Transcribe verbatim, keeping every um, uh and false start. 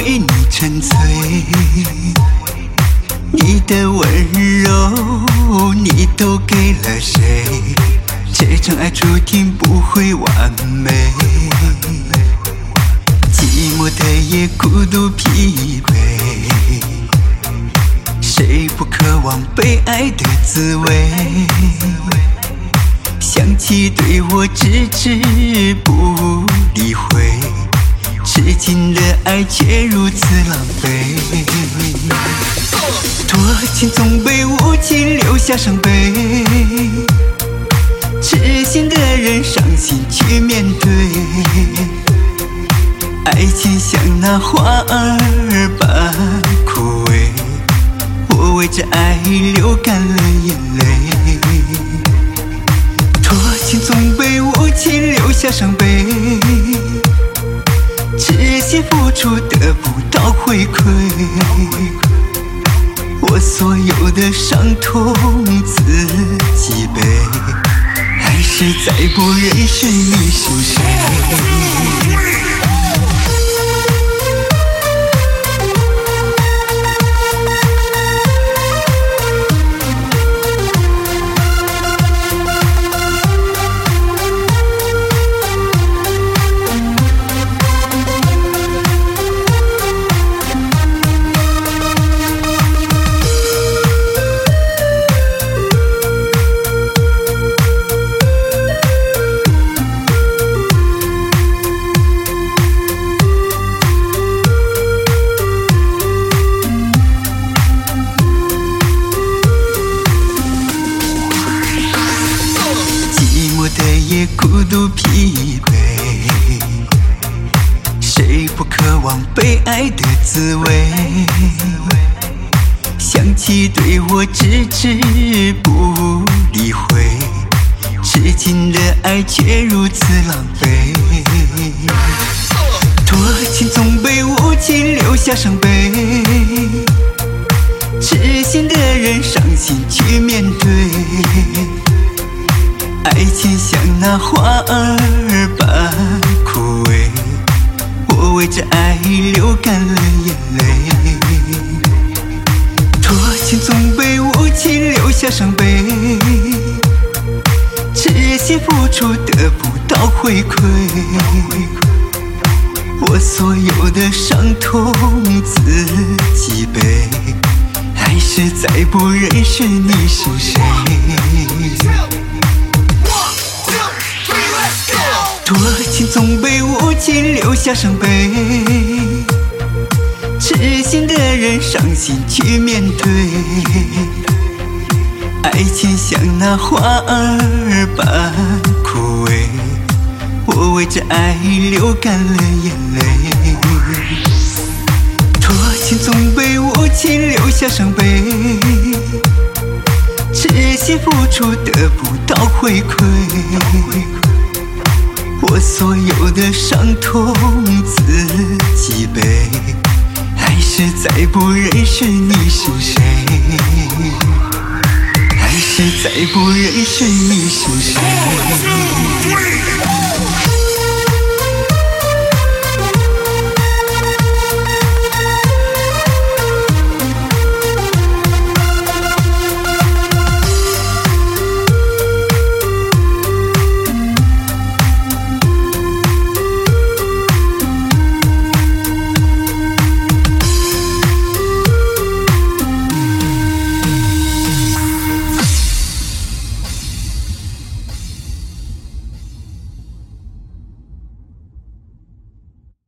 为你沉醉，你的温柔你都给了谁？这场爱注定不会完美，寂寞的夜孤独疲惫，谁不渴望被爱的滋味？想起对我置之不理会，痴情的爱却如此狼狈。多情总被无情留下伤悲，痴心的人伤心去面对，爱情像那花儿般枯萎，我为这爱流干了眼泪。多情总被无情留下伤悲，痴心付出得不到回馈，我所有的伤痛自己背，还是再不认识你是谁。也孤独疲惫，谁不渴望被爱的滋味？想起对我置之不理会，痴情的爱却如此狼狈。多情总被无情留下伤悲，痴心的人伤心去面对，爱情像那花儿般枯萎，我为这爱流干了眼泪。多情总被无情留下伤悲，痴心付出得不到回馈，我所有的伤痛自己背，还是再不认识你是谁。多情总被无情留下伤悲，痴心的人伤心去面对，爱情像那花儿般枯萎，我为这爱流干了眼泪。多情总被无情留下伤悲，痴心付出得不到回馈，我所有的伤痛自己背，还是再不认识你是谁，还是再不认识你是谁。